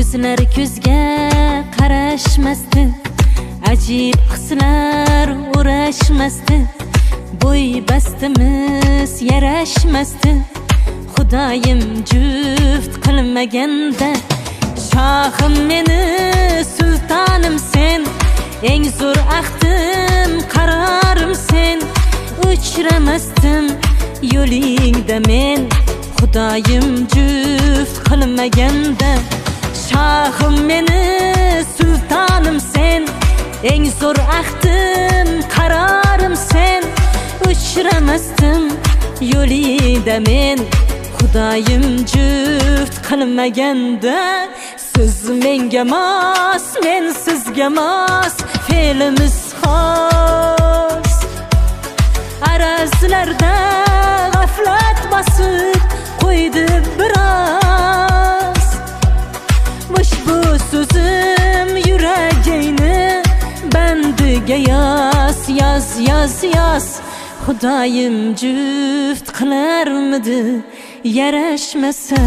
ko'zlar ko'zga qarashmasdi, ajib hislar o'rashmasdi, bo'y bastimiz yarashmasdi. Xudoyim juft qilmaganda, shohim meni sultonim sen, eng zo'r ahdim qarorim sen. Uchramasdim yo'lingda men, Xudoyim juft qilmaganda, shohim meni sultonim sen, eng zo'r ahdim qarorim sen. Uchramasdim yo'lingda men, Xudoyim juft qilmaganda. Siz menga mos, men sizga mos, fe'limiz xos. Arazlarda g'aflat bosib qo'ydi biroz. Ushbu so'zim yuragingni bandiga yoz, yoz, yoz, yoz. Xudoyim juft qilarmidi yarashmasa?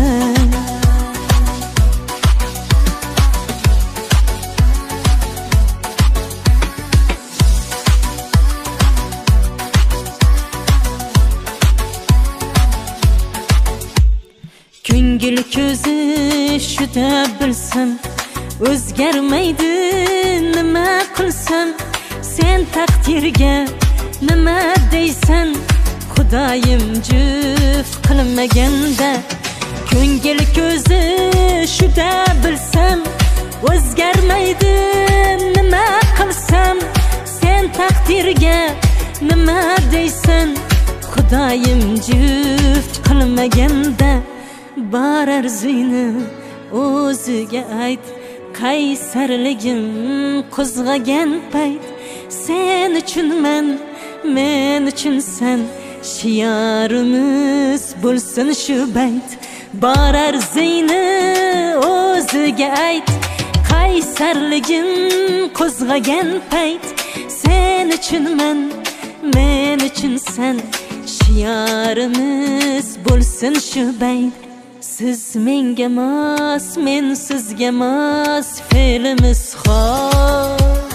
Ko'ngil ko'zi shuda bilsam, o'zgarmaydi nima qilsam. Sen taqdirga nima deysan? Xudoyim juft qilmaganda. Ko'ngil ko'zi shuda bilsam, o'zgarmaydi nima qilsam. Sen taqdirga nima deysan? Xudoyim juft qilmaganda. Bor arzingni o'ziga ayt, qaysarligim qo'zg'agan payt. Sen uchunman, men uchunsan, shiorimiz bo'lsin shu bayt. Bor arzingni o'ziga ayt, qaysarligim qo'zg'agan payt. Sen uchunman, men uchunsan, shiorimiz bo'lsin shu bayt. Siz menga mos, men sizga mos, fe'limiz xos.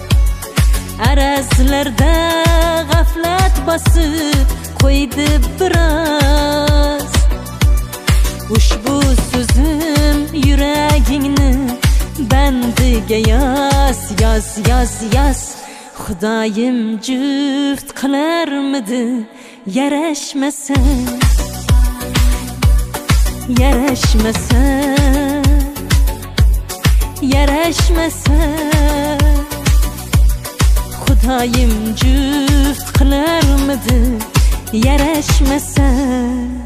Arazlarda g'aflat bosib qo'ydi biroz. Ushbu so'zim yuragingni bandiga yoz, yoz, yoz, yoz. Xudoyim juft qilarmidi yarashmasa? Yarashmasa, yarashmasa. Xudoyim juft qilarmidi yarashmasa?